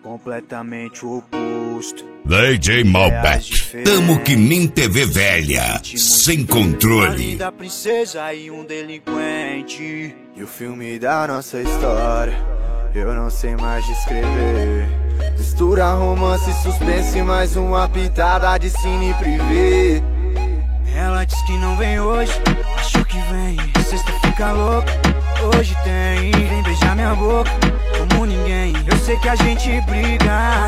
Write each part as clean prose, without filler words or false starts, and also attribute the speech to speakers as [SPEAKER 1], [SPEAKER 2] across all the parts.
[SPEAKER 1] completamente o oposto.
[SPEAKER 2] DJ Malbec, tamo que nem TV velha, sem controle.
[SPEAKER 1] Da princesa e um delinquente.
[SPEAKER 3] E o filme da nossa história, eu não sei mais descrever. Mistura romance e suspense, mais uma pitada de cine privê.
[SPEAKER 1] Ela diz que não vem hoje, achou que vem. Sexta fica louca, hoje tem. Vem beijar minha boca como ninguém. Eu sei que a gente briga,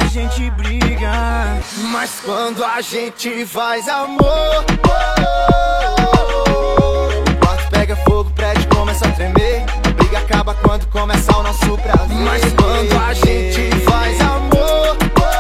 [SPEAKER 3] mas quando a gente faz amor, o quarto pega fogo, o prédio começa a tremer. A briga acaba quando começa o nosso prazer. Mas quando a gente faz amor,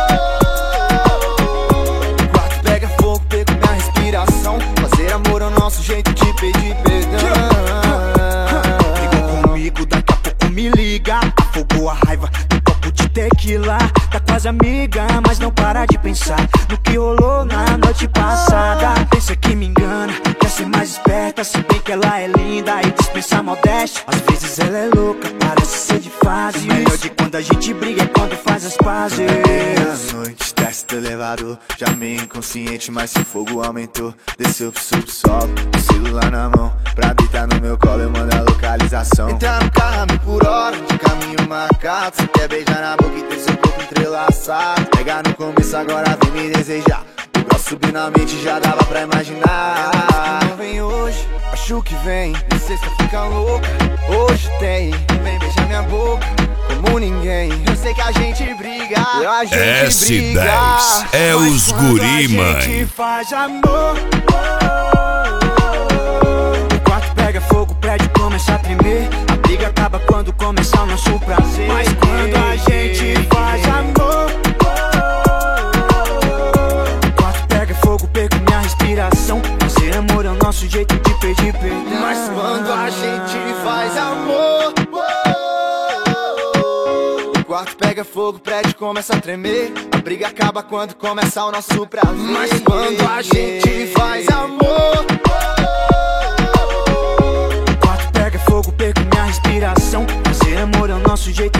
[SPEAKER 3] o quarto pega fogo, pego minha respiração. Fazer amor é o nosso jeito de pedir perdão.
[SPEAKER 1] Brigou comigo, daqui a pouco me liga. Afogou a raiva no copo de tequila. Tá quase amiga, mas não para de pensar no que rolou na noite passada. Pensa que me engana, quer ser mais esperta, se bem que ela é linda e dispensa modéstia. Às vezes ela é louca, parece ser de fase. O melhor de quando a gente briga é quando faz as pazes.
[SPEAKER 3] Meia-noite, desce do elevador, já meio inconsciente, mas se o fogo aumentou. Desceu pro subsolo, o celular na mão, pra deitar no meu colo eu mando a localização. Entrar no carro a 1000 por hora, de caminho marcado. Você quer beijar na boca e ter seu corpo entrelaçado. Pegar no começo, agora vem me desejar. O braço subir na mente, já dava pra imaginar. Ela não vem hoje, acho que vem. Na sexta fica louca, hoje tem. Vem beijar minha boca como ninguém. Eu sei que a gente briga,
[SPEAKER 2] S10 é os guri, mãe.
[SPEAKER 1] A gente faz amor, o quarto pega fogo, o prédio começa a tremer. A briga acaba quando começa o nosso prazer. Mas quando a gente faz amor, o quarto pega fogo, perco minha respiração. Fazer amor é o nosso jeito de pedir perdão.
[SPEAKER 3] Mas quando a gente faz amor, o quarto pega fogo, o prédio começa a tremer. A briga acaba quando começa o nosso prazer. Mas quando a gente faz amor,
[SPEAKER 1] o quarto pega fogo, perco minha respiração. Fazer amor é o nosso jeito